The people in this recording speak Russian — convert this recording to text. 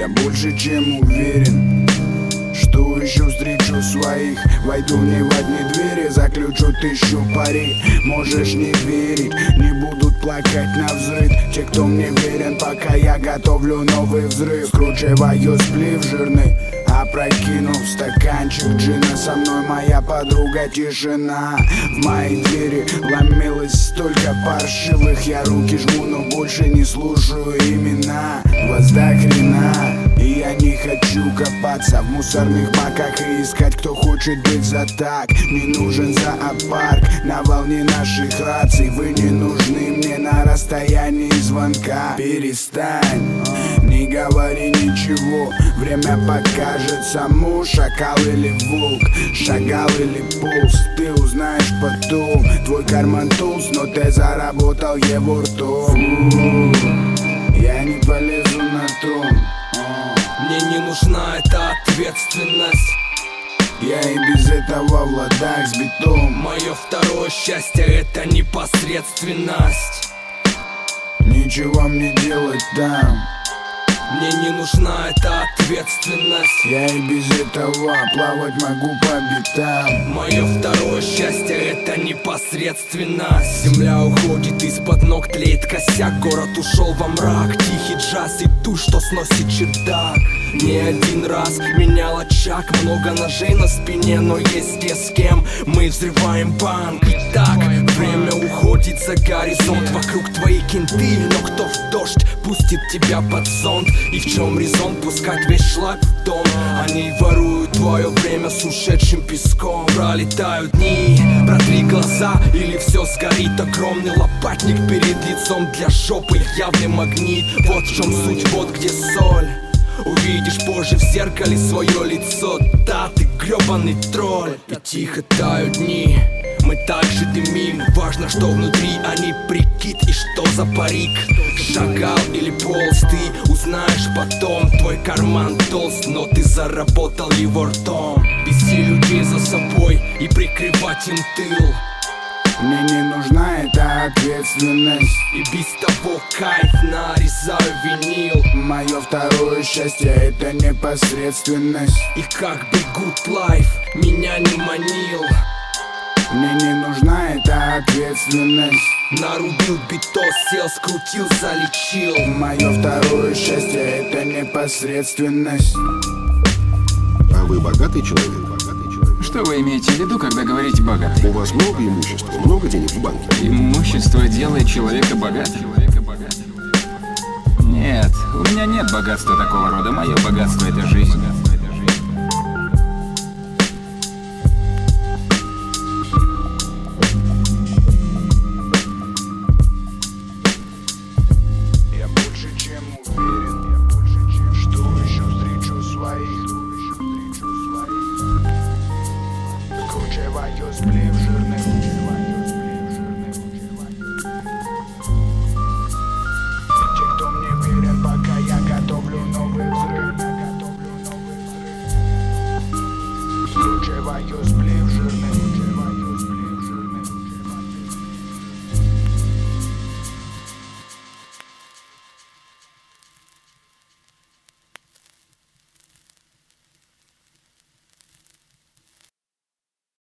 Я больше чем уверен, что еще встречу своих. Войду не в одни двери, заключу 1000 пари. Можешь не верить, не будут плакать навзрыд те, кто мне верен, пока я готовлю новый взрыв. Скручиваю сплив жирный, опрокинув стаканчик джина. Со мной моя подруга тишина. В мои двери ломилось столько паршивых. Я руки жму, но больше не слушаю имена. Вас до хрена, и я не хочу копаться в мусорных баках и искать, кто хочет быть за так. Мне нужен зоопарк на волне наших раций. Вы не нужны мне на расстоянии звонка. Перестань, не говори ничего, время покажет саму. Шакал или волк, шагал или полз, ты узнаешь потом. Твой карман толст, но ты заработал его ртом. Я не полезу на трон. Мне не нужна эта ответственность. Я и без этого в ладах с битом. Мое второе счастье — это непосредственность. Ничего мне делать там. Мне не нужна эта ответственность. Я и без этого плавать могу по битам. Мое второе счастье — это непосредственность. Земля уходит из-под ног, тлеет косяк. Город ушел во мрак, тихий джаз и ту, что сносит чердак. Не один раз менял очаг, много ножей на спине, но есть те, с кем мы взрываем банк. Итак, время уходит за горизонт. Вокруг твои кенты, но кто в дождь пустит тебя под зонт? И в чем резон пускать весь шлак в дом? Они воруют твое время с ушедшим песком. Пролетают дни, протри глаза, или все сгорит. Огромный лопатник перед лицом, для жопы явный магнит. Вот в чем суть, вот где соль. Увидишь позже в зеркале свое лицо. Да, ты гребаный тролль. И тихо тают дни, мы также дымим. Важно, что внутри, а не прикид. И что за парик, шагал или полз, ты узнаешь потом. Твой карман толст, но ты заработал его ртом. Вести людей за собой и прикрывать им тыл. Мне не нужна эта ответственность. И без того кайф, нарезаю винил. Мое второе счастье — это непосредственность. И как бы good life меня не манил. Мне не нужна эта ответственность. Нарубил битос, сел, скрутил, залечил. Мое второе счастье — это непосредственность. А вы богатый человек? Что вы имеете в виду, когда говорите «богатый»? У вас много имущества, много денег в банке? Имущество делает человека богатым? Нет, у меня нет богатства такого рода. Мое богатство — это жизнь.